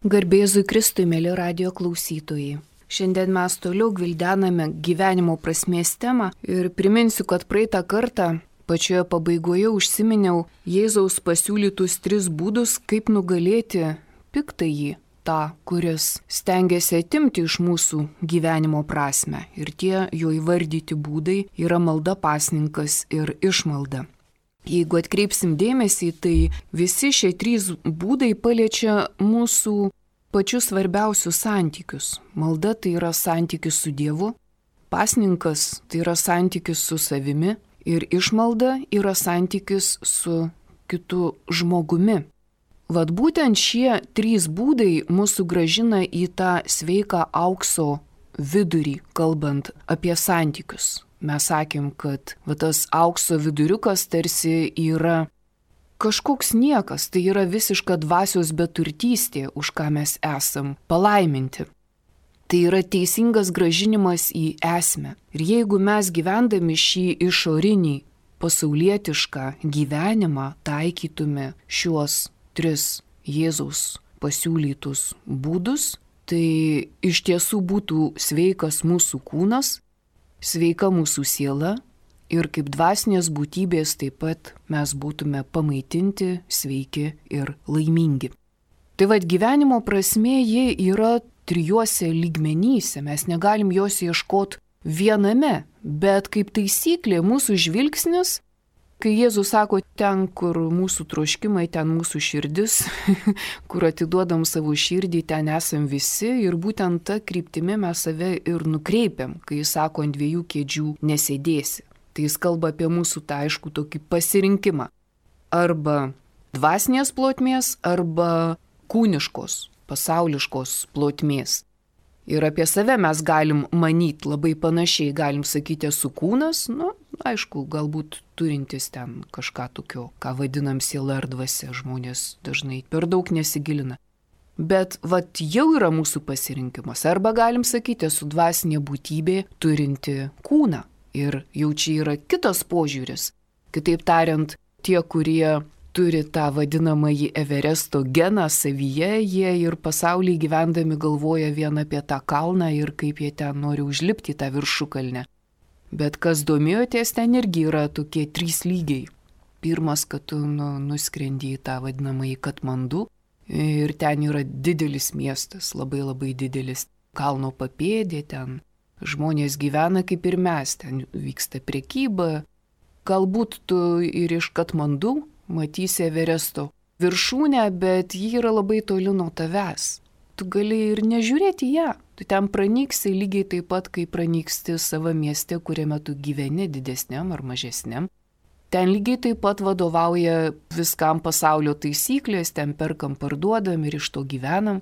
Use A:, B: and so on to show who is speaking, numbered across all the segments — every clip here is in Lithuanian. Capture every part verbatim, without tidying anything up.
A: Garbėzui Kristui, mėly radijo klausytojai. Šiandien mes toliau gvildename gyvenimo prasmės temą ir priminsiu, kad praeitą kartą pačioje pabaigoje užsiminiau Jėzaus pasiūlytus tris būdus, kaip nugalėti piktąjį, tą, kuris stengiasi atimti iš mūsų gyvenimo prasmę. Ir tie jo įvardyti būdai yra malda, pasninkas ir išmalda. Jeigu atkreipsim dėmesį, tai visi šie trys būdai paliečia mūsų pačius svarbiausius santykius. Malda tai yra santykis su Dievu, pasninkas tai yra santykis su savimi ir išmalda yra santykis su kitu žmogumi. Vat būtent šie trys būdai mūsų gražina į tą sveiką aukso vidurį, kalbant apie santykius. Mes sakėm, kad va, tas aukso viduriukas tarsi yra kažkoks niekas, tai yra visiška dvasios beturtystė, už ką mes esam palaiminti. Tai yra teisingas gražinimas į esmę. Ir jeigu mes gyvendami šį išorinį pasaulietišką gyvenimą taikytume šiuos tris Jėzaus pasiūlytus būdus, tai iš tiesų būtų sveikas mūsų kūnas, sveika mūsų siela ir kaip dvasinės būtybės taip pat mes būtume pamaitinti, sveiki ir laimingi. Tai vad gyvenimo prasmė jie yra trijuose lygmenyse, mes negalim jos ieškoti viename, bet kaip taisyklė mūsų žvilgsnis, kai Jėzus sako, ten, kur mūsų troškimai, ten mūsų širdis, kur atiduodam savo širdį, ten esam visi ir būtent tą kryptimį mes save ir nukreipiam, kai jis sako, ant dviejų kėdžių nesėdėsi. Tai jis kalba apie mūsų tą aišku tokį pasirinkimą. Arba dvasinės plotmės, arba kūniškos, pasauliškos plotmės. Ir apie save mes galim manyti labai panašiai, galim sakyti, esu kūnas, nu, aišku, galbūt turintis ten kažką tokio, ką vadinam siela ar dvasia, žmonės dažnai per daug nesigilina. Bet vat jau yra mūsų pasirinkimas. Arba galim sakyti, esu dvasinė būtybė turinti kūną. Ir jau čia yra kitas požiūris. Kitaip tariant, tie, kurie turi tą vadinamąjį Everesto geną savyje, jie ir pasaulyje gyvendami galvoja vien apie tą kalną ir kaip jie ten nori užlipti tą viršukalnę. Bet kas domėjotės, ten irgi yra tokie trys lygiai. Pirmas, kad tu nu, nuskrendi į tą vadinamąjį Katmandu ir ten yra didelis miestas, labai labai didelis. Kalno papėdė ten. Žmonės gyvena kaip ir mes, ten vyksta prekyba. Galbūt tu ir iš Katmandu matysi Everesto viršūnę, bet ji yra labai toli nuo tavęs. Tu gali ir nežiūrėti ją. Tu ten pranyksi lygiai taip pat, kaip pranyksti savo mieste, kuriame tu gyveni, didesniam ar mažesniam. Ten lygiai taip pat vadovauja viskam pasaulio taisyklės, ten perkam, parduodam ir iš to gyvenam.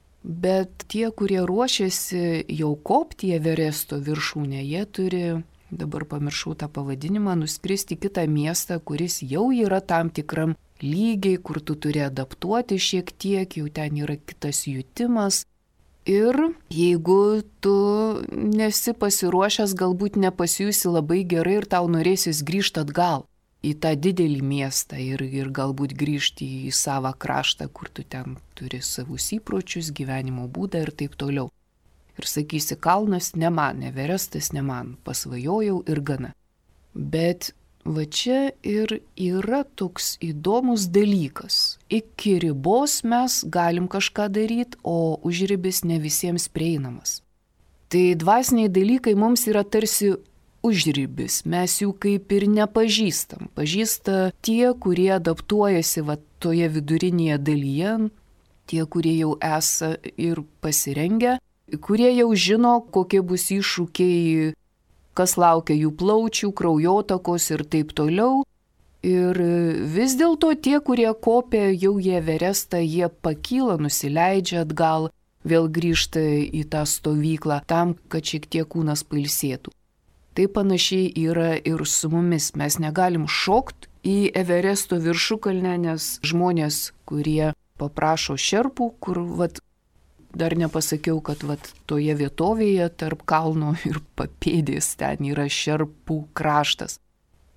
A: Bet tie, kurie ruošiasi jau kopti Everesto viršūnę, jie turi, dabar pamiršau tą pavadinimą, nuskristi į kitą miestą, kuris jau yra tam tikram lygiai, kur tu turi adaptuoti šiek tiek, jau ten yra kitas jutimas. Ir jeigu tu nesi pasiruošęs, galbūt nepasijusi labai gerai ir tau norėsis grįžti atgal į tą didelį miestą ir, ir galbūt grįžti į savo kraštą, kur tu ten turi savus įpročius, gyvenimo būdą ir taip toliau. Ir sakysi, kalnas ne man, Everestas ne man, pasvajojau ir gana. Bet va čia ir yra toks įdomus dalykas. Iki ribos mes galim kažką daryti, o užribis ne visiems prieinamas. Tai dvasiniai dalykai mums yra tarsi užribis, mes jų kaip ir nepažįstam. Pažįsta tie, kurie adaptuojasi va toje vidurinėje dalyje, tie, kurie jau esą ir pasirengę, kurie jau žino, kokie bus iššūkiai, kas laukia jų plaučių, kraujotakos ir taip toliau. Ir vis dėlto tie, kurie kopia jau į Everestą, jie pakyla, nusileidžia atgal, vėl grįžta į tą stovyklą tam, kad šiek tiek kūnas pailsėtų. Tai panašiai yra ir su mumis. Mes negalim šokti į Everesto viršukalnę, nes žmonės, kurie paprašo šerpų, kur vat, dar nepasakiau, kad vat, toje vietovėje tarp kalno ir papėdės ten yra šerpų kraštas.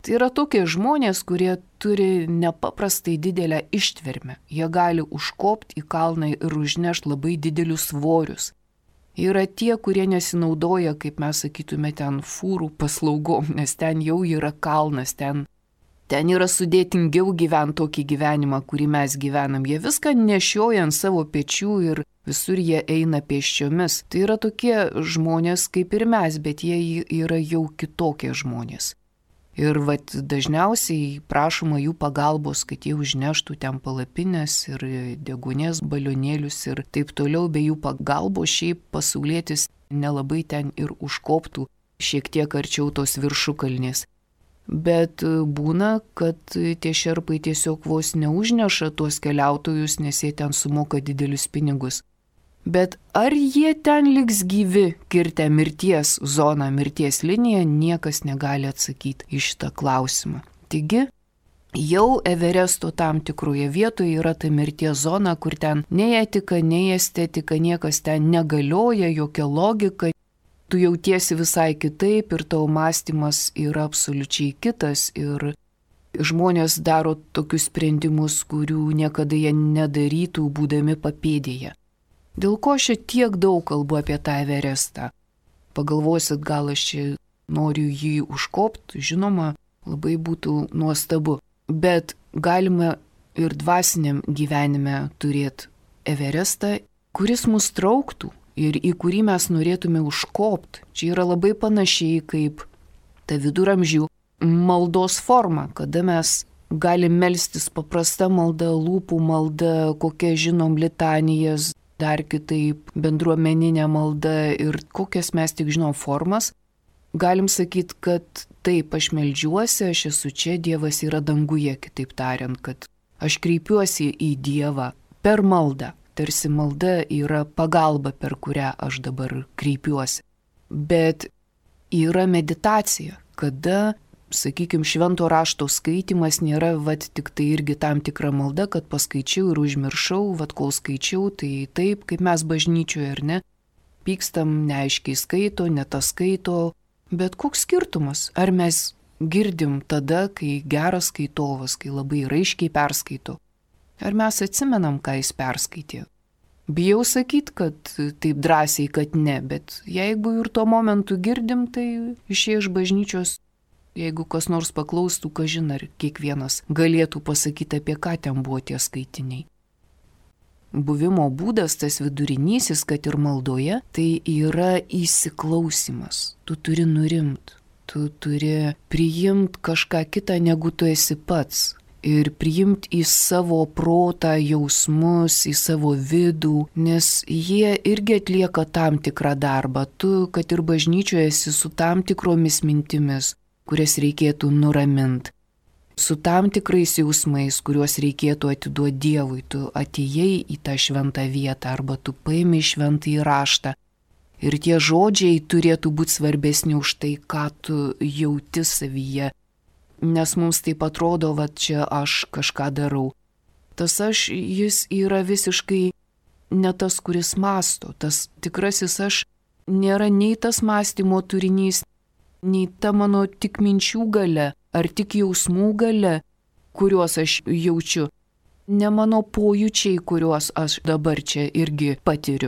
A: Tai yra tokie žmonės, kurie turi nepaprastai didelę ištvermę. Jie gali užkopti į kalną ir užnešti labai didelius svorius. Yra tie, kurie nesinaudoja, kaip mes sakytume, ten fūrų paslaugom, nes ten jau yra kalnas, ten, ten yra sudėtingiau gyventi tokį gyvenimą, kurį mes gyvenam. Jie viską nešioja ant savo pečių ir visur jie eina pėsčiomis. Tai yra tokie žmonės kaip ir mes, bet jie yra jau kitokie žmonės. Ir vat, dažniausiai prašoma jų pagalbos, kad jie užneštų ten palapinės ir degunės balionėlius ir taip toliau. Be jų pagalbos šiaip pasaulietis nelabai ten ir užkoptų šiek tiek arčiau tos viršukalnės. Bet būna, kad tie šerpai tiesiog vos neužneša tuos keliautojus, nes jie ten sumoka didelius pinigus. Bet ar jie ten liks gyvi, kirtę mirties zoną, mirties liniją, niekas negali atsakyti į šitą klausimą. Taigi, jau Everesto tam tikroje vietoje yra ta mirties zona, kur ten nei etika, nei estetika, niekas ten negalioja, jokia logika. Tu jautiesi visai kitaip ir tavo mąstymas yra absoliučiai kitas ir žmonės daro tokius sprendimus, kurių niekada jie nedarytų, būdami papėdėje. Dėl ko aš tiek daug kalbu apie tą Everestą? Pagalvosit, gal aš čia noriu jį užkopti, žinoma, labai būtų nuostabu. Bet galima ir dvasiniam gyvenime turėti Everestą, kuris mus trauktų ir į kurį mes norėtume užkopti. Čia yra labai panašiai kaip ta viduramžių maldos forma, kada mes galim melstis paprasta malda, lūpų malda, kokia žinom litanijas, dar kitaip bendruomeninė malda ir kokias mes tik žinom formas, galim sakyti, kad taip, aš meldžiuosi, aš esu čia, Dievas yra danguje, kitaip tariant, kad aš kreipiuosi į Dievą per maldą, tarsi malda yra pagalba, per kurią aš dabar kreipiuosi. Bet yra meditacija, kada, sakykime, švento rašto skaitimas nėra vat tik tai irgi tam tikra malda, kad paskaičiau ir užmiršau, vat kol skaičiau, tai taip, kaip mes bažnyčioje, ar ne, pykstam, neaiškiai skaito, ne tas skaito, bet koks skirtumas, ar mes girdim tada, kai geras skaitovas, kai labai raiškiai perskaito, ar mes atsimenam, ką jis perskaitė. Bijau sakyti, kad taip drąsiai, kad ne, bet jeigu ir tuo momentu girdim, tai išėję iš bažnyčios, jeigu kas nors paklaustų, kažin ar kiekvienas galėtų pasakyti, apie ką ten buvo tie skaitiniai. Buvimo būdas, tas vidurinysis, kad ir maldoje, tai yra įsiklausimas. Tu turi nurimti, tu turi priimti kažką kitą, negu tu esi pats. Ir priimti į savo protą jausmus, į savo vidų, nes jie irgi atlieka tam tikrą darbą. Tu, kad ir bažnyčioje esi su tam tikromis mintimis, kurias reikėtų nuraminti, su tam tikrais jausmais, kuriuos reikėtų atiduoti Dievui. Tu atėjai į tą šventą vietą arba tu paimi šventąjį raštą ir tie žodžiai turėtų būti svarbesni už tai, ką tu jauti savyje, nes mums taip atrodo, va čia aš kažką darau. Tas aš, jis yra visiškai ne tas, kuris mąsto. Tas tikrasis aš nėra nei tas mąstymo turinys, nei ta mano tik minčių galia, ar tik jausmų galia, kuriuos aš jaučiu, ne mano pojūčiai, kuriuos aš dabar čia irgi patiriu.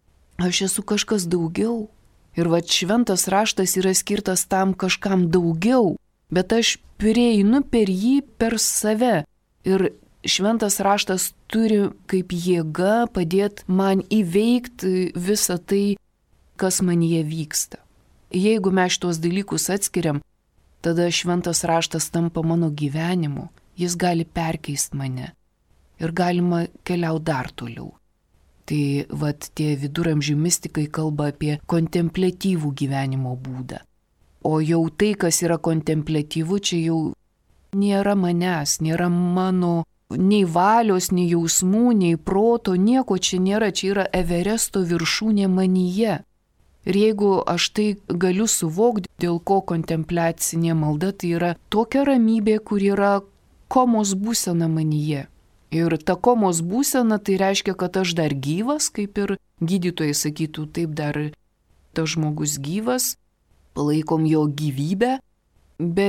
A: Aš esu kažkas daugiau. Ir va šventas raštas yra skirtas tam kažkam daugiau, bet aš prieinu per jį, per save. Ir šventas raštas turi kaip jėga padėti man įveikti visą tai, kas manyje vyksta. Jeigu mes šitos dalykus atskiriam, tada šventas raštas tampa mano gyvenimu, jis gali perkeisti mane ir galima keliauti dar toliau. Tai vat tie viduramžių mistikai kalba apie kontempliatyvų gyvenimo būdą. O jau tai, kas yra kontempliatyvu, čia jau nėra manęs, nėra mano nei valios, nei jausmų, nei proto, nieko čia nėra, čia yra Everesto viršūnė manyje. Ir jeigu aš tai galiu suvokti, dėl ko kontempliacinė malda, tai yra tokia ramybė, kur yra komos būsena manyje. Ir ta komos būsena tai reiškia, kad aš dar gyvas, kaip ir gydytojai sakytų, taip dar tas žmogus gyvas, palaikom jo gyvybę, bet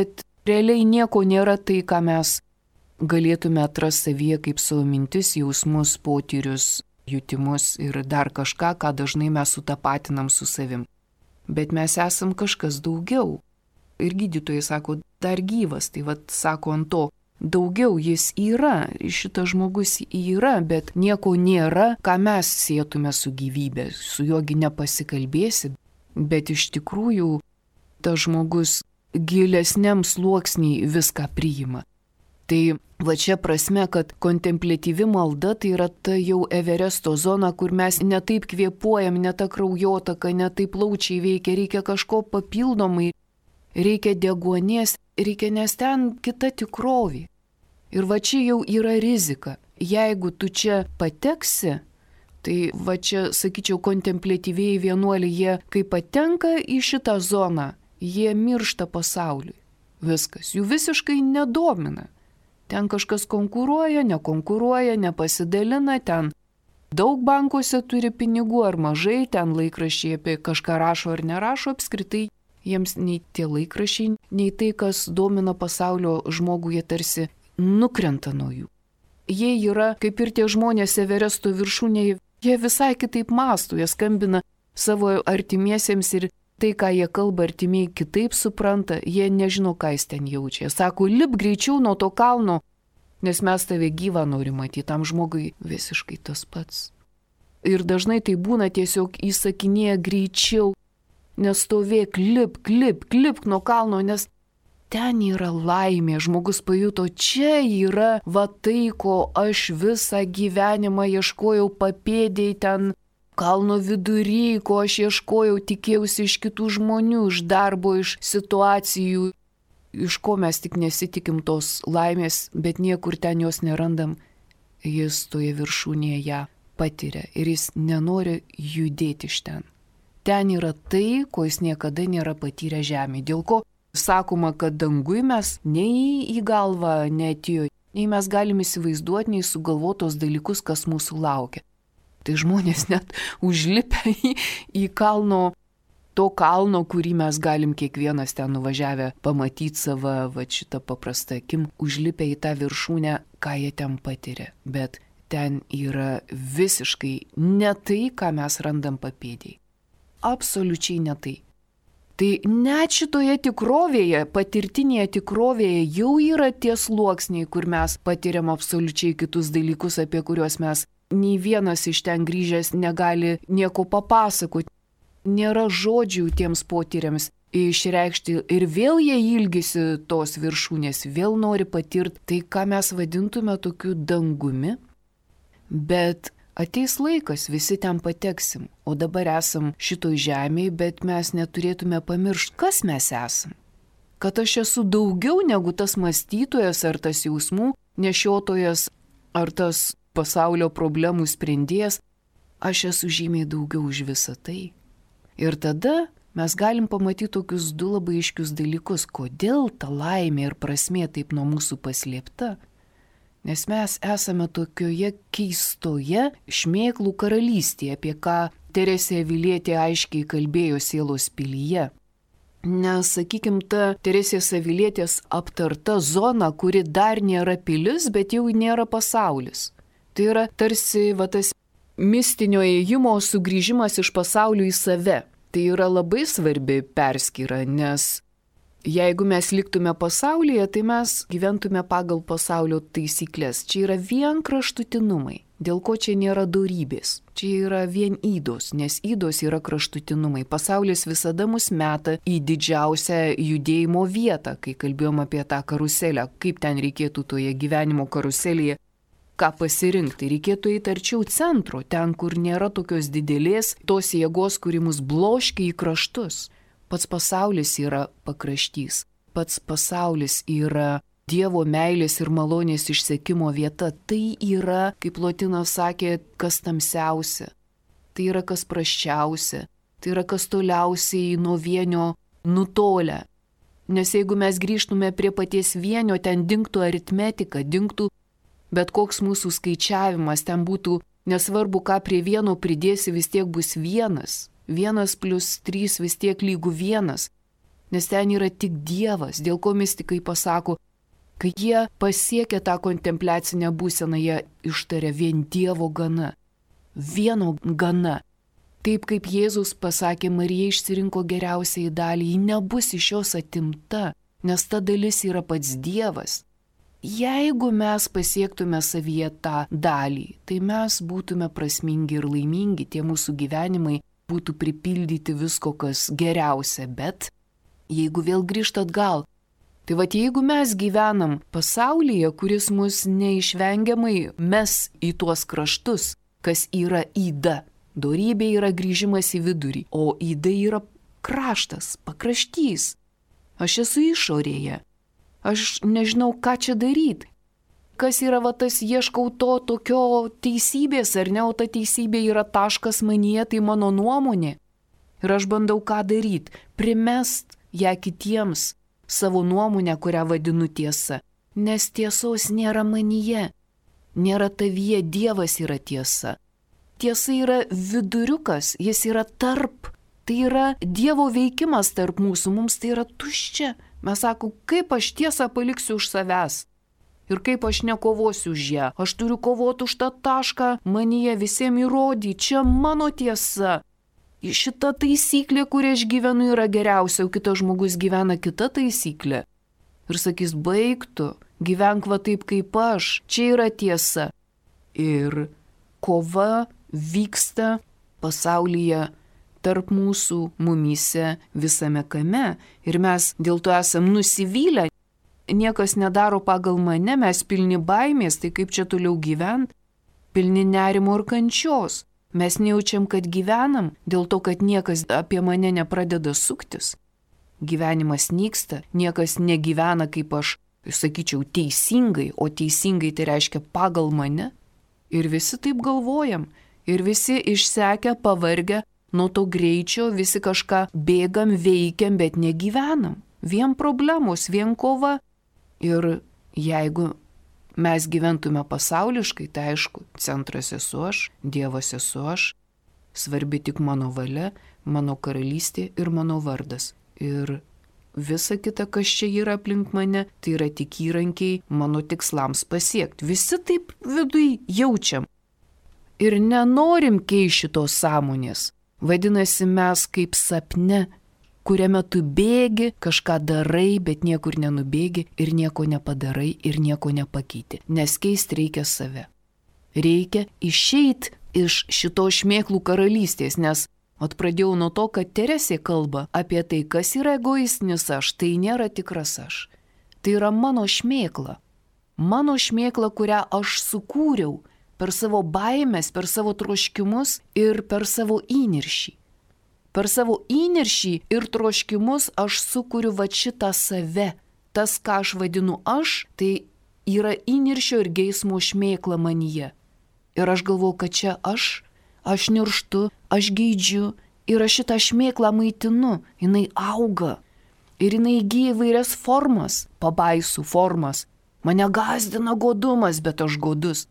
A: realiai nieko nėra tai, ką mes galėtume atrasti savyje kaip savo mintis, jausmus, potyrius, jutimus ir dar kažką, ką dažnai mes sutapatinam su savim. Bet mes esam kažkas daugiau. Ir gydytojai sako, dar gyvas, tai vad sako ant to, daugiau jis yra, šitas žmogus yra, bet nieko nėra, ką mes sėtume su gyvybė, su juogi nepasikalbėsi, bet iš tikrųjų tas žmogus gilesniam sluoksniai viską priima. Tai va čia prasme, kad kontempliatyvi malda tai yra ta jau Everesto zona, kur mes ne taip kvėpuojam, ne ta kraujotaka, ne taip plaučiai veikia, reikia kažko papildomai, reikia deguonies, reikia, nes ten kita tikrovė. Ir va čia jau yra rizika. Jeigu tu čia pateksi, tai va čia, sakyčiau, kontempliatyviai vienuoliai, jie kai patenka į šitą zoną, jie miršta pasauliui. Viskas, jų visiškai nedomina. Ten kažkas konkuruoja, nekonkuruoja, nepasidalina, ten daug bankuose turi pinigų ar mažai, ten laikraščiai apie kažką rašo ar nerašo, apskritai jiems nei tie laikraščiai, nei tai, kas domina pasaulio žmogų, jie tarsi nukrenta nuo jų. Jie yra, kaip ir tie žmonės Everesto viršūnėje, jie visai kitaip mąsto, jie skambina savo artimiesiems ir tai, ką jie kalba, artimiai kitaip supranta, jie nežino, ką jis ten jaučia. Sako, lip greičiau nuo to kalno, nes mes tave gyvą norim matyti, tam žmogui visiškai tas pats. Ir dažnai tai būna tiesiog įsakinėja greičiau, nestovėk, lip, lip, lip nuo kalno, nes ten yra laimė, žmogus pajuto, čia yra va tai, ko aš visą gyvenimą ieškojau papėdėj ten, kalno vidury, ko aš ieškojau, tikėjausi iš kitų žmonių, iš darbo, iš situacijų, iš ko mes tik nesitikim tos laimės, bet niekur ten jos nerandam. Jis toje viršūnėje ją patiria ir jis nenori judėti iš ten. Ten yra tai, ko jis niekada nėra patyrę žemėje. Dėl ko sakoma, kad dangui mes nei į galvą neatėjo, nei mes galim įsivaizduoti, nei sugalvotos dalykus, kas mūsų laukia. Tai žmonės net užlipę į, į kalno, to kalno, kurį mes galim kiekvienas ten nuvažiavę pamatyti savo, va šitą paprastą akim, užlipę į tą viršūnę, ką jie ten patiria. Bet ten yra visiškai ne tai, ką mes randam papėdėj. Absoliučiai ne tai. Tai net šitoje tikrovėje, patirtinėje tikrovėje jau yra tie sluoksniai, kur mes patiriam absoliučiai kitus dalykus, apie kuriuos mes nei vienas iš ten grįžęs negali nieko papasakoti. Nėra žodžių tiems potyriams išreikšti ir vėl jie ilgisi tos viršūnės, vėl nori patirti tai, ką mes vadintume tokiu dangumi. Bet ateis laikas, visi ten pateksim, o dabar esam šitoj žemėje, bet mes neturėtume pamiršti, kas mes esam. Kad aš esu daugiau negu tas mąstytojas ar tas jausmų nešiotojas ar tas pasaulio problemų sprendėjas, aš esu žymiai daugiau už visą tai. Ir tada mes galim pamatyti tokius du labai aiškius dalykus, kodėl ta laimė ir prasmė taip nuo mūsų paslėpta. Nes mes esame tokioje keistoje šmėklų karalystėje, apie ką Teresė Avilietė aiškiai kalbėjo Sielos pilyje. Nes, sakykim, ta Teresės Avilietės aptarta zona, kuri dar nėra pilis, bet jau nėra pasaulis. Tai yra tarsi va, tas mistinio ėjimo sugrįžimas iš pasaulio į save. Tai yra labai svarbi perskyra, nes jeigu mes liktume pasaulyje, tai mes gyventume pagal pasaulio taisyklės. Čia yra vien kraštutinumai. Dėl ko čia nėra dorybės? Čia yra vien ydos, nes ydos yra kraštutinumai. Pasaulis visada mus meta į didžiausią judėjimo vietą, kai kalbėjom apie tą karuselę, kaip ten reikėtų toje gyvenimo karuselėje. Ką pasirinkti, reikėtų eiti arčiau centro, ten, kur nėra tokios didelės, tos jėgos, kuri mus bloškia į kraštus. Pats pasaulis yra pakraštys, pats pasaulis yra Dievo meilės ir malonės išsekimo vieta. Tai yra, kaip Lotynas sakė, kas tamsiausia, tai yra kas prasčiausia, tai yra kas toliausiai nuo vienio nutolę. Nes jeigu mes grįžtume prie paties vienio, ten dingtų aritmetika, dingtų bet koks mūsų skaičiavimas, ten būtų nesvarbu, ką prie vieno pridėsi, vis tiek bus vienas. Vienas plus trys vis tiek lygų vienas. nes ten yra tik Dievas, dėl ko mistikai pasako, kai jie pasiekia tą kontempliacinę būseną, jie ištaria vien Dievo gana, vieno gana. Taip kaip Jėzus pasakė, Marija išsirinko geriausiai dalį, ji nebus iš jos atimta, nes ta dalis yra pats Dievas. Jeigu mes pasiektume savyje tą dalį, tai mes būtume prasmingi ir laimingi, tie mūsų gyvenimai būtų pripildyti visko, kas geriausia, bet jeigu vėl grįžt atgal, tai vat jeigu mes gyvenam pasaulyje, kuris mus neišvengiamai mes į tuos kraštus, kas yra yda, dorybė yra grįžimas į vidurį, o yda yra kraštas, pakraštys. Aš esu išorėje, aš nežinau, ką čia daryti. Kas yra va tas ieškau to tokio teisybės, ar ne, o ta teisybė yra taškas manyje, tai mano nuomonė. Ir aš bandau ką daryti, primest ją kitiems, savo nuomonę, kurią vadinu tiesa. Nes tiesos nėra manyje, nėra tavyje, Dievas yra tiesa. Tiesa yra viduriukas, jis yra tarp, tai yra Dievo veikimas tarp mūsų, mums tai yra tuščia. Mes sakom, kaip aš tiesą paliksiu už savęs ir kaip aš nekovosiu už ją. Aš turiu kovoti už tą tašką, manyje visiems įrodyti, čia mano tiesa. Šita taisyklė, kuria aš gyvenu, yra geriausia, o kitas žmogus gyvena kita taisyklė. Ir sakys, baigtų, gyvenk va taip kaip aš, čia yra tiesa. Ir kova vyksta pasaulyje tarp mūsų, mumyse, visame kame. Ir mes dėl to esam nusivylę. Niekas nedaro pagal mane, mes pilni baimės, tai kaip čia toliau gyvent? Pilni nerimo ir kančios. Mes nejaučiam, kad gyvenam, dėl to, kad niekas apie mane nepradeda suktis. Gyvenimas nyksta, niekas negyvena kaip aš, sakyčiau, teisingai, o teisingai tai reiškia pagal mane. Ir visi taip galvojam. Ir visi išsekę, pavargę, nuo to greičio visi kažką bėgam, veikiam, bet negyvenam. Vien problemos, vien kova. Ir jeigu mes gyventume pasauliškai, tai aišku, centras esu aš, Dievas esu aš, svarbi tik mano valia, mano karalystė ir mano vardas. Ir visa kita, kas čia yra aplink mane, tai yra tik įrankiai mano tikslams pasiekti. Visi taip viduj jaučiam. Ir nenorim keisti šitos sąmonės. Vadinasi, mes kaip sapne, kuriame tu bėgi, kažką darai, bet niekur nenubėgi ir nieko nepadarai ir nieko nepakeiti. Nes keisti reikia save. Reikia išeiti iš šito šmėklų karalystės, nes at pradėjau nuo to, kad Teresė kalba apie tai, kas yra egoistinis aš, tai nėra tikras aš. Tai yra mano šmėkla. Mano šmėkla, kurią aš sukūriau per savo baimės, per savo troškimus ir per savo įniršį. Per savo įniršį ir troškimus aš sukuriu va šitą save. Tas, ką aš vadinu aš, tai yra įniršio ir geismo šmėkla manyje. Ir aš galvoju, kad čia aš, aš nirštu, aš geidžiu ir aš šitą šmėklą maitinu. Jinai auga ir jinai įgyja įvairias formas, pabaisų formas. Mane gazdina godumas, bet aš godus.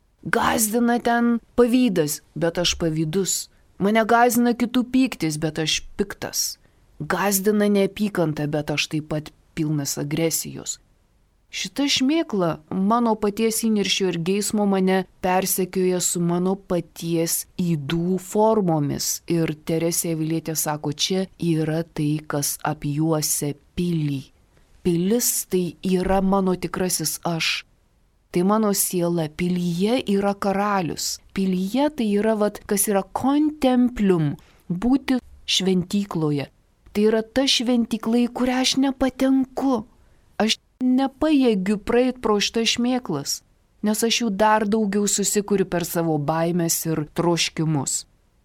A: Gazdina ten pavydas, bet aš pavydus. Mane gazdina kitų pyktis, bet aš piktas. Gazdina neapykanta, bet aš taip pat pilnas agresijos. Šita šmėkla mano paties įniršio ir geismo mane persekioja su mano paties ydų formomis. Ir Teresė Avilietė sako, čia yra tai, kas apjuosia pilį. Pilis tai yra mano tikrasis aš. Tai mano siela, pilyje yra karalius. Pilyje tai yra, vat, kas yra kontemplium, būti šventykloje. Tai yra ta šventykla, į kurią aš nepatenku. Aš nepajėgiu praeit pro šitą šmėklas, nes aš jų dar daugiau susikuriu per savo baimės ir troškimus.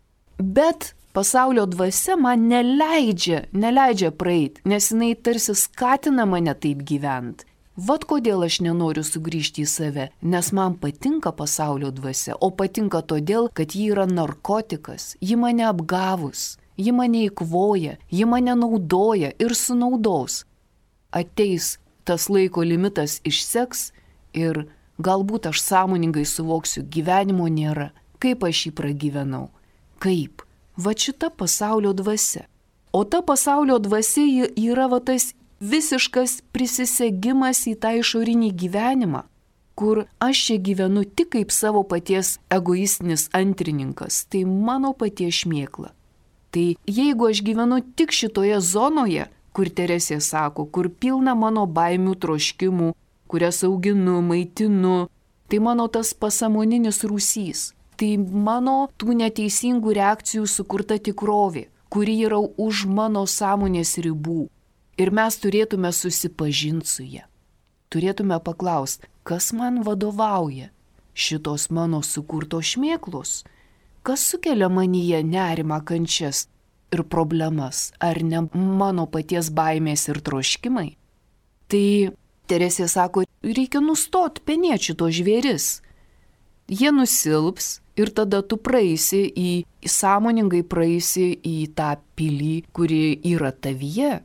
A: Bet pasaulio dvasia man neleidžia, neleidžia praeit, nes jinai tarsi skatina mane taip gyventi. Vat kodėl aš nenoriu sugrįžti į save, nes man patinka pasaulio dvasia, o patinka todėl, kad ji yra narkotikas, ji mane apgavus, ji mane įkvoja, ji mane naudoja ir sunaudos. Ateis tas laiko limitas išseks ir galbūt aš sąmoningai suvoksiu, gyvenimo nėra, kaip aš jį pragyvenau, kaip, va šita pasaulio dvasia. O ta pasaulio dvasia yra va tas visiškas prisisegimas į tą išorinį gyvenimą, kur aš čia gyvenu tik kaip savo paties egoistinis antrininkas, tai mano paties šmėkla. Tai jeigu aš gyvenu tik šitoje zonoje, kur Teresė sako, kur pilna mano baimių troškimų, kurias auginu, maitinu, tai mano tas pasąmoninis rūsys, tai mano tų neteisingų reakcijų sukurta tikrovė, kuri yra už mano sąmonės ribų. Ir mes turėtume susipažinti su ja. Turėtume paklausti, kas man vadovauja šitos mano sukurtos šmėklos, kas sukelia manyje nerimą, kančias ir problemas, ar ne mano paties baimės ir troškimai. Tai Teresė sako, reikia nustoti penėti šito žvėris. Jie nusilps ir tada tu praeisi į, į sąmoningai praeisi į tą pilį, kuri yra tavyje.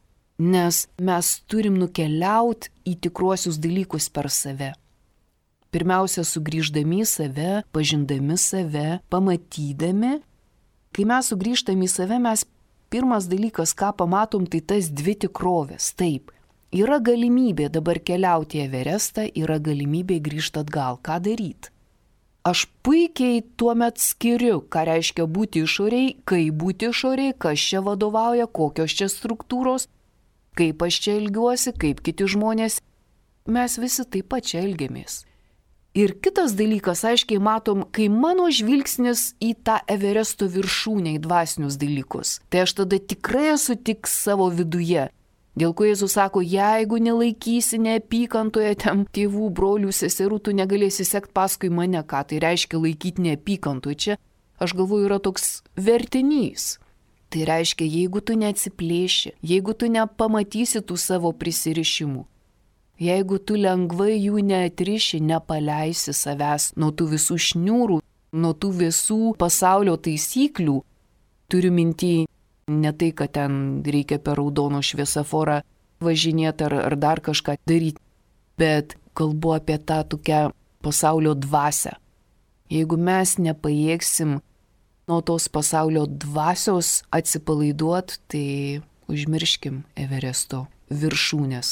A: Nes mes turim nukeliauti į tikruosius dalykus per save. Pirmiausia, sugrįždami į save, pažindami save, pamatydami. Kai mes sugrįžtame į save, mes pirmas dalykas, ką pamatom, tai tas dvi tikrovės. Taip, yra galimybė dabar keliauti į Everestą, yra galimybė grįžti atgal. Ką daryti? Aš puikiai tuomet skiriu, ką reiškia būti išoriai, kaip būti išoriai, kas čia vadovauja, kokios čia struktūros, kaip aš čia elgiuosi, kaip kiti žmonės, mes visi taip pat čia elgiamės. Ir kitas dalykas, aiškiai matom, kai mano žvilgsnis į tą Everesto viršūnę, į dvasinius dalykus, tai aš tada tikrai esu tik savo viduje. Dėl ko Jėzus sako, jeigu nelaikysi neapykantoje ten tėvų, brolių, seserų, tu negalėsi sekti paskui mane, ką tai reiškia laikyti neapykantoje. Čia, aš galvoju, yra toks vertinys. Tai reiškia, jeigu tu neatsiplėši, jeigu tu nepamatysi tų savo prisirišimų, jeigu tu lengvai jų neatriši, nepaleisi savęs nuo tų visų šniūrų, nuo tų visų pasaulio taisyklių, turiu minty ne tai, kad ten reikia per raudono šviesoforą važinėti ar, ar dar kažką daryti, bet kalbu apie tą tokią pasaulio dvasią. Jeigu mes nepajėgsim nuo tos pasaulio dvasios atsipalaiduot, tai užmirškim Everesto viršūnės.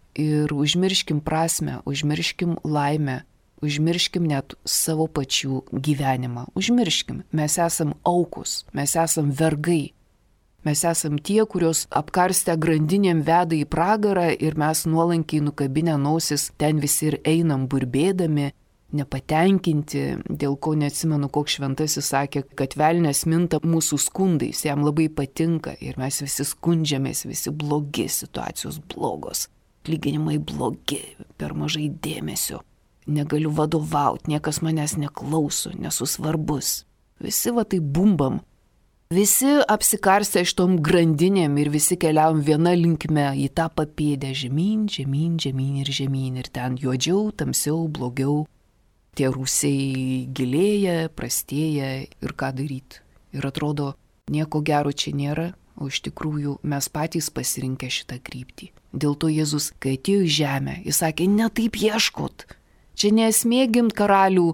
A: Ir užmirškim prasmę, užmirškim laimę, užmirškim net savo pačių gyvenimą. Užmirškim, mes esam aukos, mes esam vergai. Mes esam tie, kurios apkarstę grandinėm veda į pragarą ir mes nuolankiai nukabinę nosis ten visi ir einam burbėdami, nepatenkinti, dėl ko neatsimenu, koks šventasis sakė, kad velnias minta mūsų skundais, jam labai patinka ir mes visi skundžiamės, visi blogi, situacijos blogos, atlyginimai blogi, per mažai dėmesio, negaliu vadovauti, niekas manęs neklauso, nesu svarbus. Visi va tai bumbam, visi apsikarstę iš tom grandinėm ir visi keliavom viena linkme į tą papėdę žemyn, žemyn, žemyn ir žemyn ir ten juodžiau, tamsiau, blogiau. Tie rūsiai gilėja, prastėja ir ką daryti. Ir atrodo, nieko gero čia nėra, o iš tikrųjų mes patys pasirinkę šitą kryptį. Dėl to Jėzus, kai atėjo į žemę, jis sakė, ne taip ieškot. Čia nesmė gimt karalių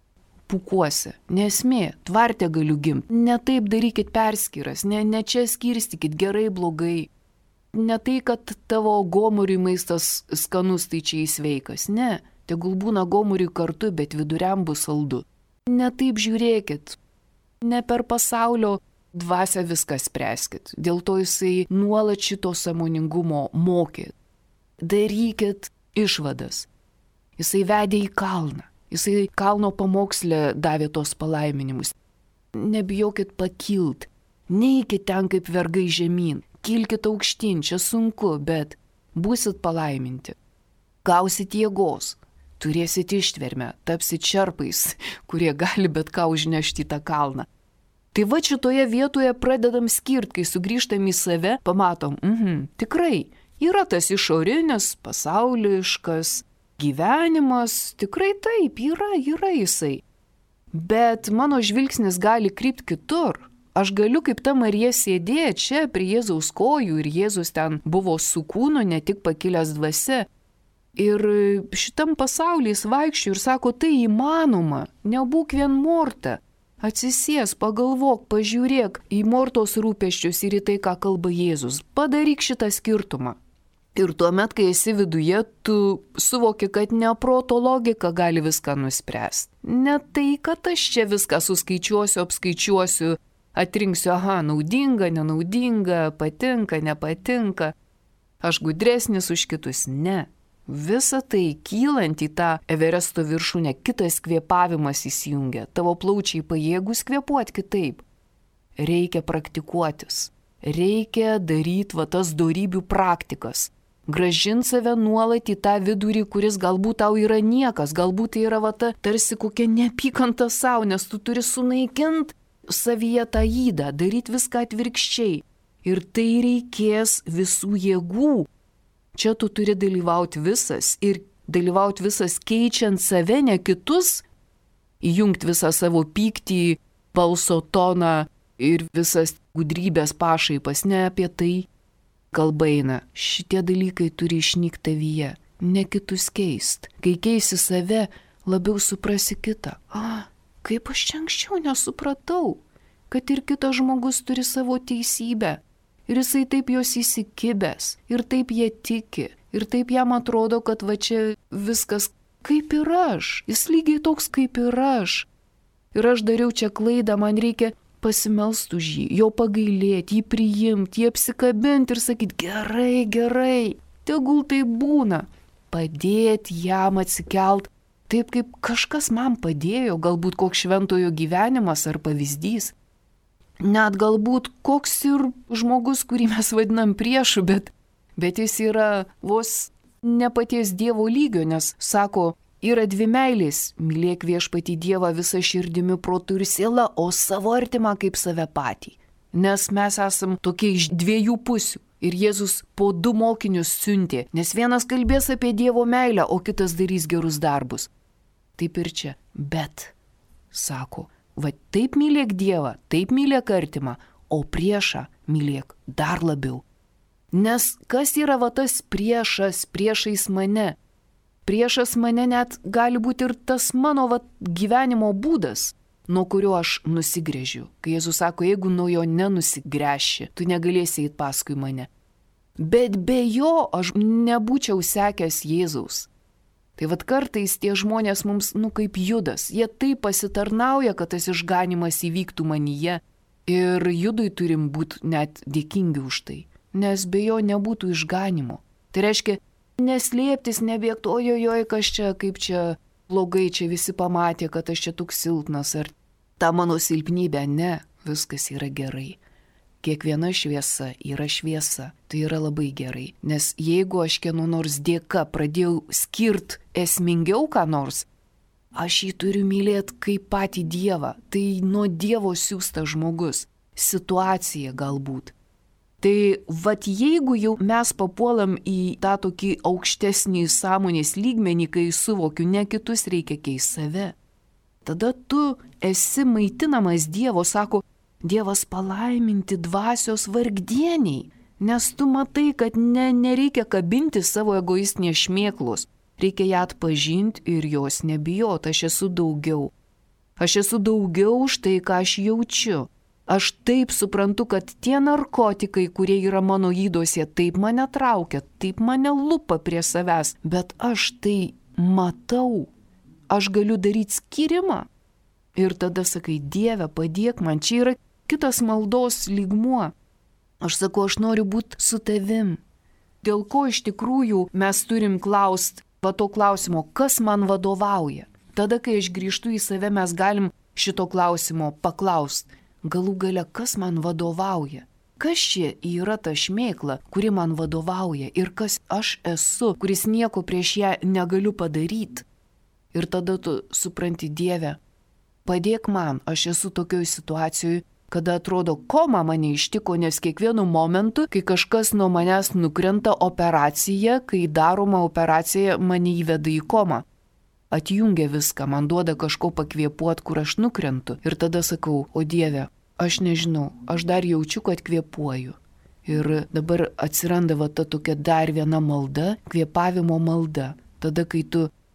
A: pūkuose, nesmė, tvarte galiu gimt. Ne taip darykit perskyras, ne, ne čia skirstykit gerai, blogai. Ne tai, kad tavo gomuriui maistas skanus, tai čia jis sveikas, ne. Tegul būna gomuriui kartu, bet viduriam bus saldu. Ne taip žiūrėkit, ne per pasaulio dvasią viską spręskit. Dėl to jisai nuolat šito sąmoningumo mokė. Darykit išvadas. Jisai vedė į kalną. Jisai kalno pamoksle davė tos palaiminimus. Nebijokit pakilt. Neikit ten kaip vergai žemyn. Kilkit aukštyn, čia sunku, bet būsit palaiminti. Gausit jėgos. Turėsit ištvermę, tapsit čerpais, kurie gali bet ką užnešti į tą kalną. Tai va šitoje vietoje pradedam skirti, kai sugrįžtam į save, pamatom, mhm, tikrai, yra tas išorinis, pasauliškas gyvenimas, tikrai taip, yra, yra jisai. Bet mano žvilgsnis gali krypti kitur. Aš galiu kaip ta Marija sėdėti čia prie Jėzaus kojų ir Jėzus ten buvo su kūnu, ne tik pakilęs dvasia. Ir šitam pasaulyje jis vaikščioja ir sako, tai įmanoma, nebūk vien morta. Atsisės, pagalvok, pažiūrėk į Mortos rūpesčius ir į tai, ką kalba Jėzus. Padaryk šitą skirtumą. Ir tuomet, kai esi viduje, tu suvoki, kad ne proto logika gali viską nuspręsti. Ne tai, kad aš čia viską suskaičiuosiu, apskaičiuosiu, atrinksiu, aha, naudinga, nenaudinga, patinka, nepatinka. Aš gudresnis už kitus. Ne. Visa tai kylant į tą Everesto viršūnę, kitas kvėpavimas įsijungia. Tavo plaučiai pajėgus kvėpuoti kitaip. Reikia praktikuotis. Reikia daryti va tas dorybių praktikas. Grąžinti save nuolat į tą vidurį, kuris galbūt tau yra niekas, galbūt tai yra va ta tarsi kokia neapykanta savo, nes tu turi sunaikinti savyje tą ydą, daryti viską atvirkščiai. Ir tai reikės visų jėgų. Čia tu turi dalyvauti visas ir dalyvauti visas keičiant save, ne kitus, įjungti visą savo pyktį, balso toną ir visas gudrybės pašaipas, ne apie tai kalba eina. Šitie dalykai turi išnykti tavyje, ne kitus keist. Kai keisi save, labiau suprasi kitą. A, kaip aš čia anksčiau nesupratau, kad ir kitas žmogus turi savo teisybę. Ir jisai taip jos įsikibęs, ir taip jie tiki, ir taip jam atrodo, kad va čia viskas kaip ir aš, jis lygiai toks kaip ir aš. Ir aš dariau čia klaidą, man reikia pasimelsti už jį, jo pagailėti, jį priimti, jį apsikabinti ir sakyti, gerai, gerai, tegul tai būna. Padėti jam atsikelt, taip kaip kažkas man padėjo, galbūt koks šventojo gyvenimas ar pavyzdys. Net galbūt koks ir žmogus, kurį mes vadinam priešu, bet, bet jis yra vos ne paties Dievo lygio, nes sako, yra dvi meilės, mylėk viešpatį Dievą visą širdimi, protu ir siela, o savo artimą kaip save patį. Nes mes esam tokie iš dviejų pusių ir Jėzus po du mokinius siuntė, nes vienas kalbės apie Dievo meilę, o kitas darys gerus darbus. Taip ir čia, bet, sako, va taip mylėk Dievą, taip mylėk artimą, o priešą mylėk dar labiau. Nes kas yra va tas priešas, priešais mane? Priešas mane net gali būti ir tas mano va gyvenimo būdas, nuo kurio aš nusigręžiu. Kai Jėzus sako, jeigu nuo jo nenusigręši, tu negalėsi eiti paskui mane. Bet be jo aš nebūčiau sekęs Jėzaus. Tai vad kartais tie žmonės mums, nu kaip Judas, jie taip pasitarnauja, kad tas išganimas įvyktų manyje. Ir Judui turim būti net dėkingi už tai, nes be jo nebūtų išganimo. Tai reiškia, neslėptis, nebėgti, ojojoj, kas čia, kaip čia blogai, čia visi pamatė, kad aš čia toks silpnas, ar ta mano silpnybė, ne, viskas yra gerai. Kiekviena šviesa yra šviesa, tai yra labai gerai, nes jeigu aš kieno nors dėka pradėjau skirt esmingiau ką nors, aš jį turiu mylėti kaip patį Dievą, tai nuo Dievo siųstas žmogus, situacija galbūt. Tai vat jeigu jau mes papuolam į tą tokį aukštesnį sąmonės lygmenį, kai suvokiu, ne kitus reikia keisti save, tada tu esi maitinamas Dievo, sako, Dievas palaiminti dvasios vargdieniai, nes tu matai, kad ne, nereikia kabinti savo egoistinės šmėklos, reikia ją atpažinti ir jos nebijoti, aš esu daugiau. Aš esu daugiau už tai, ką aš jaučiu. Aš taip suprantu, kad tie narkotikai, kurie yra mano ydose, taip mane traukia, taip mane lupa prie savęs, bet aš tai matau, aš galiu daryti skirimą. Ir tada sakai, Dieve, padėk man, čia yra kitas maldos lygmuo. Aš sakau, aš noriu būti su tavim. Dėl ko iš tikrųjų mes turim klausti va to klausimo, kas man vadovauja. Tada, kai aš grįžtu į save, mes galim šito klausimo paklausti. Galų gale, kas man vadovauja? Kas čia yra ta šmėkla, kuri man vadovauja ir kas aš esu, kuris nieko prieš ją negaliu padaryti. Ir tada tu supranti, Dieve, padėk man, aš esu tokioj situacijoje, kada atrodo, koma mane ištiko, nes kiekvienu momentu, kai kažkas nuo manęs nukrenta operacija, kai daroma operacija, mane įveda į komą. Atjungia viską, man duoda kažko pakvėpuot, kur aš nukrentu. Ir tada sakau, o Dieve, aš nežinau, aš dar jaučiu, kad kvėpuoju. Ir dabar atsiranda va ta tokia dar viena malda, kvėpavimo malda. Tada, kai tu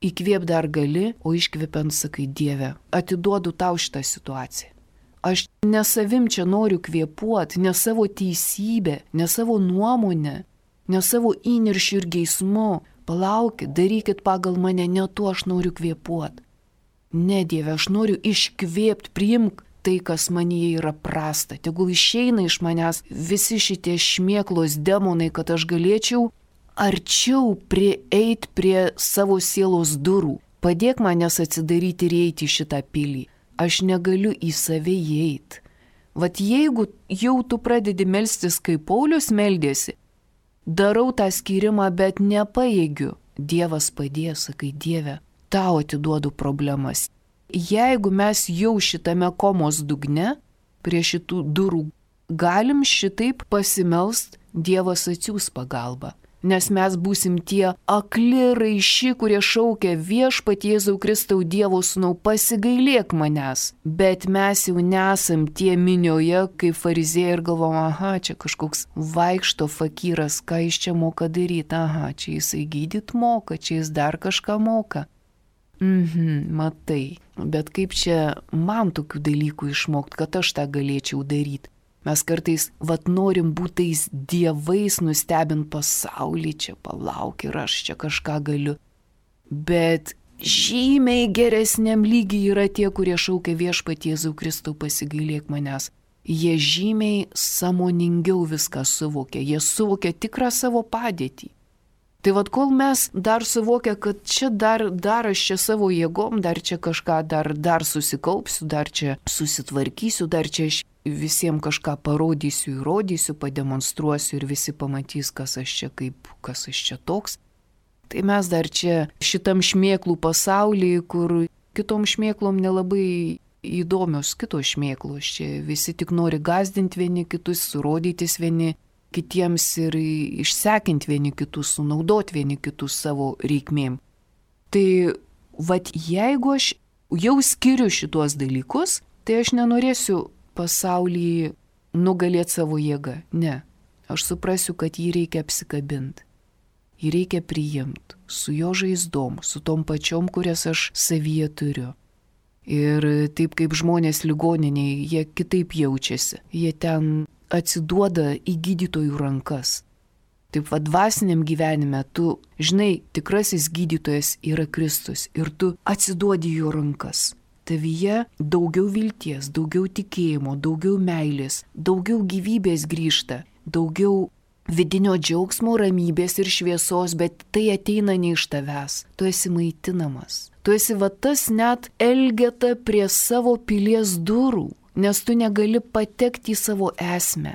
A: įkvėp dar gali, o iškvėpiant sakai, Dieve, atiduodu tau šitą situaciją. Aš ne savim čia noriu kvėpuoti, ne savo teisybę, ne savo nuomonę, ne savo įniršių ir geismu. Palaukit, darykit pagal mane, ne tuo aš noriu kvėpuoti. Ne, Dieve, aš noriu iškvėpti, priimk tai, kas manyje yra prasta. Tegul išeina iš manęs visi šitie šmėklos demonai, kad aš galėčiau arčiau prieiti prie savo sielos durų. Padėk manęs atsidaryti ir eiti į šitą pilį. Aš negaliu į save įeiti. Vat jeigu jau tu pradedi melstis, kaip Paulius meldėsi, darau tą skyrimą, bet nepajėgiu. Dievas padės, sakai, Dieve, tau atiduodu problemas. Jeigu mes jau šitame komos dugne, prie šitų durų, galim šitaip pasimelst, Dievas atsiųs pagalbą. Nes mes būsim tie akli raiši, kurie šaukia Viešpatie Jėzau Kristau Dievo Sūnau, pasigailėk manęs. Bet mes jau nesam tie minioje, kaip farizėjai ir galvom, aha, čia kažkoks vaikšto fakyras, ką jis čia moka daryti, aha, čia jisai gydyt moka, čia jis dar kažką moka. Mhm, matai, bet kaip čia man tokių dalykų išmokti, kad aš tą galėčiau daryti. Mes kartais, vat, norim būti tais dievais, nustebint pasaulį, čia palauk ir aš čia kažką galiu. Bet žymiai geresniam lygiai yra tie, kurie šaukia Viešpatie Jėzau Kristau, pasigailėk manęs. Jie žymiai sąmoningiau viską suvokia, jie suvokia tikrą savo padėtį. Tai vad, kol mes dar suvokia, kad čia dar, dar aš čia savo jėgom, dar čia kažką dar, dar susikaupsiu, dar čia susitvarkysiu, dar čia aš visiems kažką parodysiu, įrodysiu, pademonstruosiu ir visi pamatys, kas aš čia kaip, kas aš čia toks. Tai mes dar čia šitam šmėklų pasaulyje, kur kitom šmėklom nelabai įdomios kitos šmėklos. Čia visi tik nori gąsdinti vieni kitus, rodytis vieni kitiems ir išsekinti vieni kitus, sunaudoti vieni kitus savo reikmėm. Tai vat jeigu aš jau skiriu šitos dalykus, tai aš nenorėsiu pasaulį nugalėti savo jėgą. Ne, aš suprasiu, kad jį reikia apsikabinti. Jį reikia priimti su jo žaizdom, su tom pačiom, kurias aš savyje turiu. Ir taip kaip žmonės ligoninėje, jie kitaip jaučiasi. Jie ten atsiduoda į gydytojų rankas. Taip va, dvasiniam gyvenime tu, žinai, tikrasis gydytojas yra Kristus ir tu atsiduodi jo rankas. Tavyje daugiau vilties, daugiau tikėjimo, daugiau meilės, daugiau gyvybės grįžta, daugiau vidinio džiaugsmo, ramybės ir šviesos, bet tai ateina ne iš tavęs. Tu esi maitinamas. Tu esi va tas net elgeta prie savo pilies durų, nes tu negali patekti į savo esmę.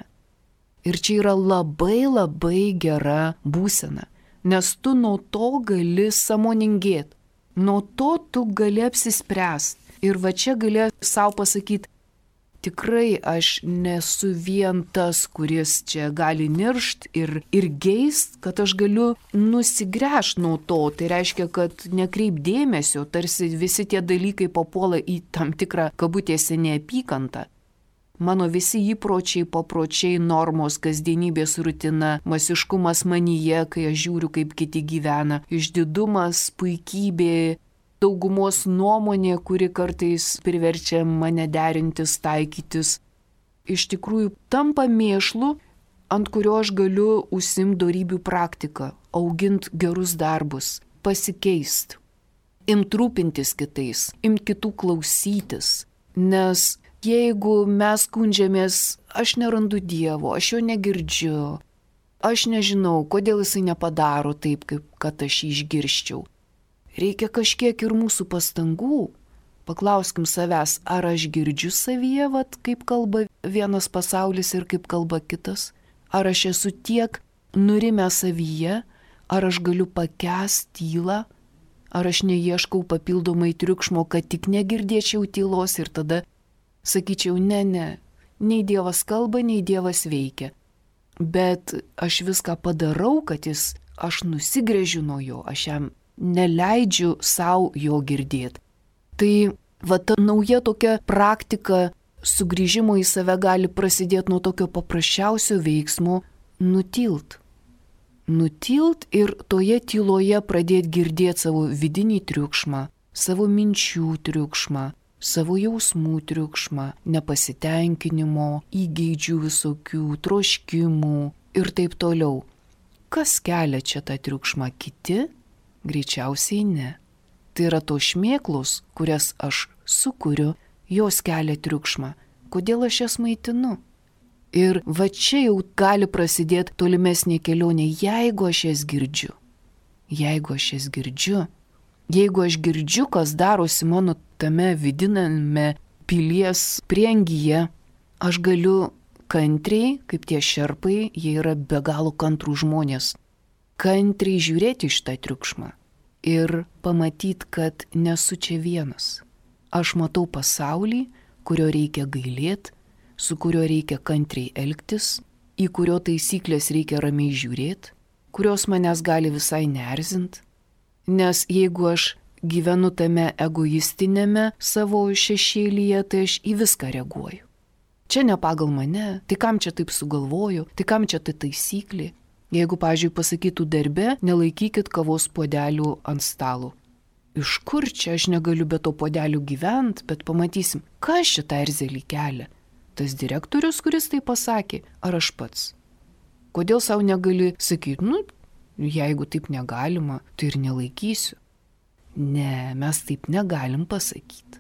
A: Ir čia yra labai labai gera būsena, nes tu nuo to gali sąmoningėti, nuo to tu gali apsispręsti. Ir va čia gali savo pasakyti, tikrai aš nesu vien tas, kuris čia gali niršt ir, ir geist, kad aš galiu nusigręžti nuo to. Tai reiškia, kad nekreip dėmesio, tarsi visi tie dalykai papuola į tam tikrą kabutėse neapykantą. Mano visi įpročiai, papročiai, normos, kasdienybės rutina, masiškumas manyje, kai aš žiūriu, kaip kiti gyvena, išdidumas, puikybė, daugumos nuomonė, kuri kartais priverčia mane derintis, taikytis, iš tikrųjų tampa mėšlu, ant kurio aš galiu užsiimti dorybių praktiką, auginti gerus darbus, pasikeist, imt rūpintis kitais, imt kitų klausytis. Nes jeigu mes skundžiamės, aš nerandu Dievo, aš jo negirdžiu, aš nežinau, kodėl jisai nepadaro taip, kaip kad aš jį išgirščiau. Reikia kažkiek ir mūsų pastangų. Paklauskim savęs, ar aš girdžiu savyje, vat, kaip kalba vienas pasaulis ir kaip kalba kitas? Ar aš esu tiek nurimęs savyje, ar aš galiu pakęsti tylą, ar aš neieškau papildomai triukšmo, kad tik negirdėčiau tylos ir tada sakyčiau, ne, ne, nei Dievas kalba, nei Dievas veikia. Bet aš viską padarau, kad jis, aš nusigręžiu nuo jo, aš jam neleidžiu savo jo girdėti. Tai va ta nauja tokia praktika sugrįžimo į save gali prasidėti nuo tokio paprasčiausio veiksmo nutilt. nutilt ir toje tyloje pradėti girdėti savo vidinį triukšmą, savo minčių triukšmą, savo jausmų triukšmą, nepasitenkinimo, įgeidžių visokių, troškimų ir taip toliau. Kas kelia čia tą triukšmą? Kiti? Greičiausiai ne. Tai yra tos šmėklos, kurias aš sukuriu, jos kelia triukšmą. Kodėl aš jas maitinu? Ir va čia jau gali prasidėti tolimesnė kelionė, jeigu aš jas girdžiu. Jeigu aš jas girdžiu. Jeigu aš girdžiu, kas darosi mano tame vidiname pilies prieangyje, aš galiu kantriai, kaip tie šerpai, jie yra be galo kantrų žmonės, kantriai žiūrėti šitą triukšmą ir pamatyti, kad nesu čia vienas. Aš matau pasaulį, kurio reikia gailėti, su kurio reikia kantriai elgtis, į kurio taisyklės reikia ramiai žiūrėti, kurios manęs gali visai neerzint. Nes jeigu aš gyvenu tame egoistinėme savo šešėlyje, tai aš į viską reaguoju. Čia ne pagal mane, tai kam čia taip sugalvoju, tai kam čia tai taisyklė. Jeigu, pavyzdžiui, pasakytų darbe, nelaikykit kavos puodelių ant stalo. Iš kur čia aš negaliu be to puodelių gyventi, bet pamatysim, kas šitą erzelį kelia. Tas direktorius, kuris tai pasakė, ar aš pats? Kodėl savo negali sakyti, nu, jeigu taip negalima, tai ir nelaikysiu. Ne, mes taip negalim pasakyti.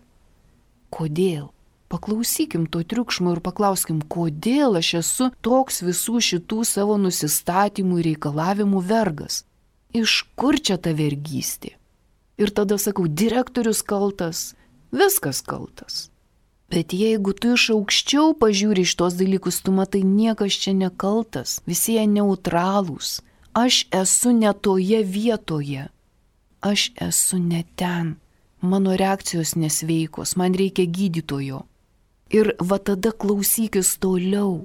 A: Kodėl? Paklausykim to triukšmo ir paklauskim, kodėl aš esu toks visų šitų savo nusistatymų ir reikalavimų vergas. Iš kur čia ta vergystė? Ir tada sakau, direktorius kaltas, viskas kaltas. Bet jeigu tu iš aukščiau pažiūri šitos dalykus, tu matai, niekas čia nekaltas, visi jie neutralūs. Aš esu ne toje vietoje, aš esu ne ten, mano reakcijos nesveikos, man reikia gydytojo. Ir va tada klausykis toliau.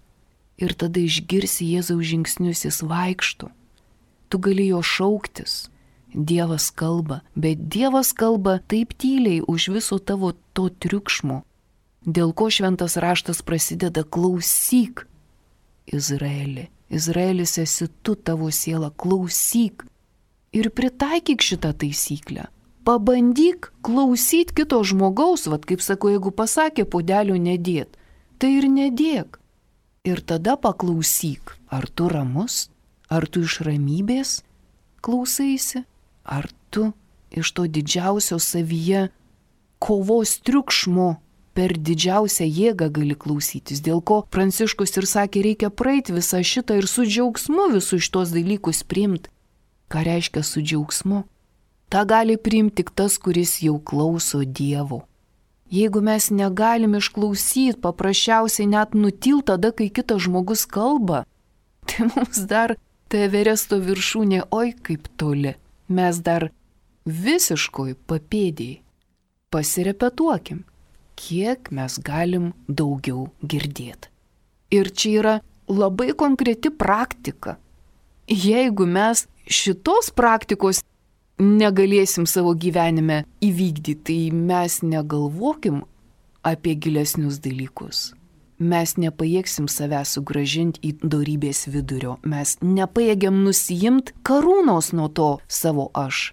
A: Ir tada išgirsi Jėzaus žingsnius, jis vaikšto. Tu gali jo šauktis. Dievas kalba, bet Dievas kalba taip tyliai už viso tavo to triukšmo. Dėl ko šventas raštas prasideda, klausyk, Izraeli. Izraelis esi tu, tavo siela, klausyk. Ir pritaikyk šitą taisyklę. Pabandyk klausyti kito žmogaus, vat kaip sako, jeigu pasakė puodelių nedėt, tai ir nedėk. Ir tada paklausyk, ar tu ramus, ar tu iš ramybės klausaisi, ar tu iš to didžiausio savyje kovos triukšmo per didžiausią jėgą gali klausytis, dėl ko Pranciškus ir sakė, reikia praeiti visą šitą ir su džiaugsmu visus šitos dalykus priimti. Ką reiškia su džiaugsmu? Ta gali priimti tik tas, kuris jau klauso Dievo. Jeigu mes negalim išklausyti, paprasčiausiai net nutil tada, kai kitas žmogus kalba, tai mums dar ta Everesto viršūnė, oi kaip toli. Mes dar visiškoj papėdėj. Pasirepetuokim, kiek mes galim daugiau girdėti. Ir čia yra labai konkreti praktika. Jeigu mes šitos praktikos negalėsim savo gyvenime įvykdyti, tai mes negalvokim apie gilesnius dalykus. Mes nepajėgsim savęs sugrąžinti į dorybės vidurio. Mes nepajėgiam nusijimti karūnos nuo to savo aš.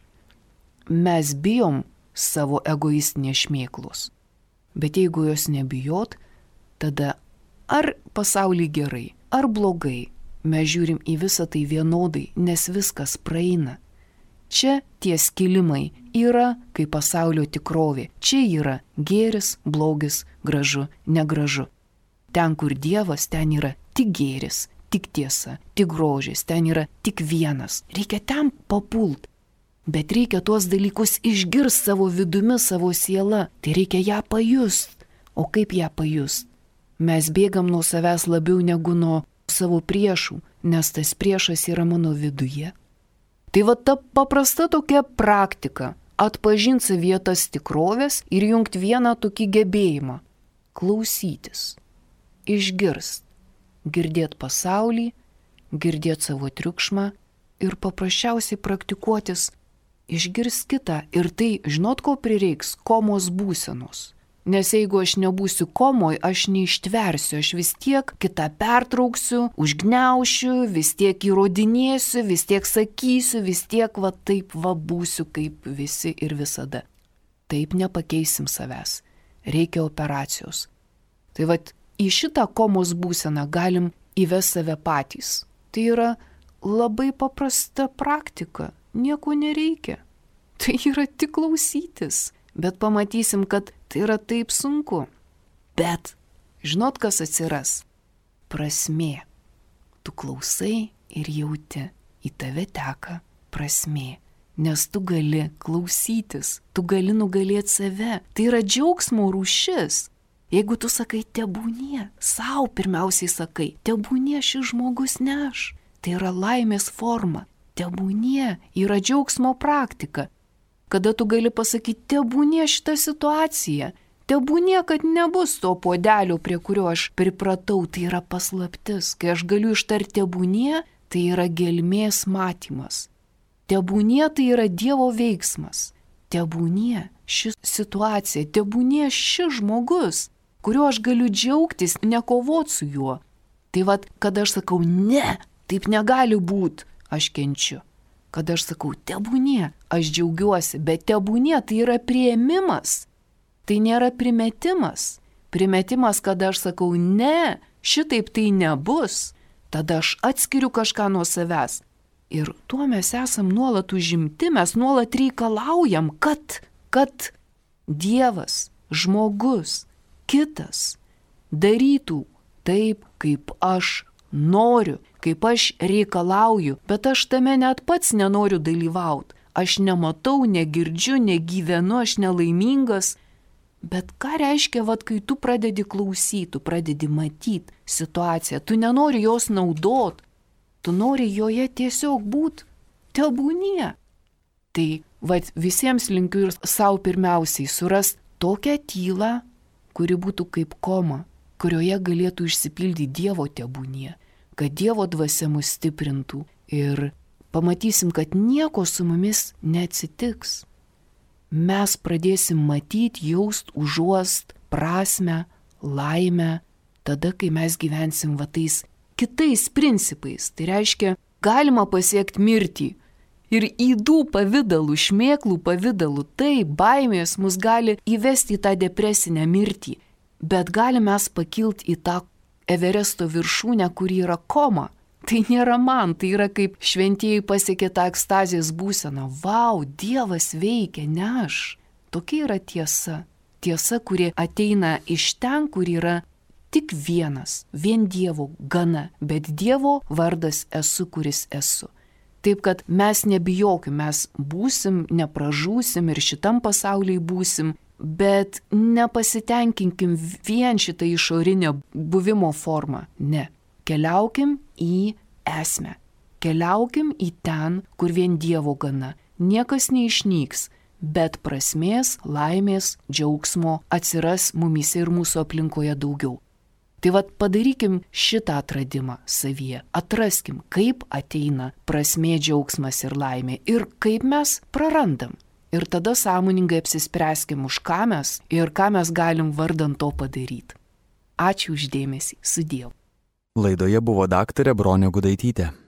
A: Mes bijom savo egoistinės šmėklos. Bet jeigu jos nebijot, tada ar pasaulį gerai, ar blogai, mes žiūrim į visą tai vienodai, nes viskas praeina. Čia tie skilimai yra kaip pasaulio tikrovė. Čia yra gėris, blogis, gražu, negražu. Ten, kur Dievas, ten yra tik gėris, tik tiesa, tik grožis, ten yra tik vienas. Reikia ten papult. Bet reikia tuos dalykus išgirsti savo vidumi, savo siela. Tai reikia ją pajust. O kaip ją pajust? Mes bėgam nuo savęs labiau negu nuo savo priešų, nes tas priešas yra mano viduje. Tai va ta paprasta tokia praktika – atpažinti savyje tas tikrovės ir jungti vieną tokį gebėjimą – klausytis, išgirst, girdėti pasaulį, girdėti savo triukšmą ir paprasčiausiai praktikuotis, išgirst kitą. Ir tai, žinot, ko prireiks? Komos būsenos. Nes jeigu aš nebūsiu komoj, aš neištversiu, aš vis tiek kitą pertrauksiu, užgniaušiu, vis tiek įrodinėsiu, vis tiek sakysiu, vis tiek va taip va būsiu kaip visi ir visada. Taip nepakeisim savęs. Reikia operacijos. Tai va į šitą komos būseną galim įvesti save patys. Tai yra labai paprasta praktika. Nieko nereikia. Tai yra tik klausytis. Bet pamatysim, kad tai yra taip sunku. Bet žinot, kas atsiras? Prasmė. Tu klausai ir jauti, į tave teka prasmė. Nes tu gali klausytis, tu gali nugalėti save. Tai yra džiaugsmo rūšis. Jeigu tu sakai, tebūnie, sau pirmiausiai sakai, tebūnie šis žmogus neš. Tai yra laimės forma. Tebūnie yra džiaugsmo praktika. Kada tu gali pasakyti, tebūnie šitą situaciją, tebūnie, kad nebus to puodelio, prie kurio aš pripratau, tai yra paslaptis. Kai aš galiu ištarti tebūnie, tai yra gelmės matymas. Tebūnie tai yra Dievo veiksmas. Tebūnie ši situacija, tebūnie šis žmogus, kuriuo aš galiu džiaugtis, nekovot su juo. Tai vad, kada aš sakau, ne, taip negali būti, aš kenčiu. Kad aš sakau, tebūnie, aš džiaugiuosi, bet tebūnie tai yra priėmimas, tai nėra primetimas. Primetimas, kada aš sakau, ne, šitaip tai nebus, tada aš atskiriu kažką nuo savęs. Ir tuo mes esam nuolat užimti, mes nuolat reikalaujam, kad, kad Dievas, žmogus, kitas darytų taip, kaip aš noriu, kaip aš reikalauju, bet aš tame net pats nenoriu dalyvauti. Aš nematau, negirdžiu, negyvenu, aš nelaimingas. Bet ką reiškia, vat, kai tu pradedi klausyti, tu pradedi matyti situaciją, tu nenori jos naudot, tu nori joje tiesiog būti, tebūnie. Tai vat, visiems linkiu ir savo pirmiausiai surasti tokią tylą, kuri būtų kaip koma, kurioje galėtų išsipildyti Dievo tebūnie, kad Dievo dvasia mus stiprintų ir pamatysim, kad nieko su mumis neatsitiks. Mes pradėsim matyti, jaust, užuost prasmę, laimę, tada, kai mes gyvensim va tais kitais principais. Tai reiškia, galima pasiekti mirtį. Ir ydų pavydalų, šmėklų pavydalų, tai baimės mus gali įvesti į tą depresinę mirtį. Bet galime mes pakilti į tą Everesto viršūnę, kuri yra koma. Tai nėra man, tai yra kaip šventieji pasiekė tą ekstazijos būseną. Vau, Dievas veikia, ne aš. Tokia yra tiesa. Tiesa, kuri ateina iš ten, kur yra tik vienas, vien Dievo gana, bet Dievo vardas esu, kuris esu. Taip, kad mes nebijokim, mes būsim, nepražūsim ir šitam pasaulyje būsim, bet nepasitenkinkim vien šitą išorinę buvimo formą. Ne. Keliaukim į esmę. Keliaukim į ten, kur vien Dievo gana. Niekas neišnyks, bet prasmės, laimės, džiaugsmo atsiras mumyse ir mūsų aplinkoje daugiau. Tai vad padarykim šitą atradimą savyje. Atraskim, kaip ateina prasmė, džiaugsmas ir laimė ir kaip mes prarandam. Ir tada sąmoningai apsispręskim, už ką mes ir ką mes galim vardan to padaryti. Ačiū už dėmesį. Sudiev.
B: Laidoje buvo daktarė Bronė Gudaitytė.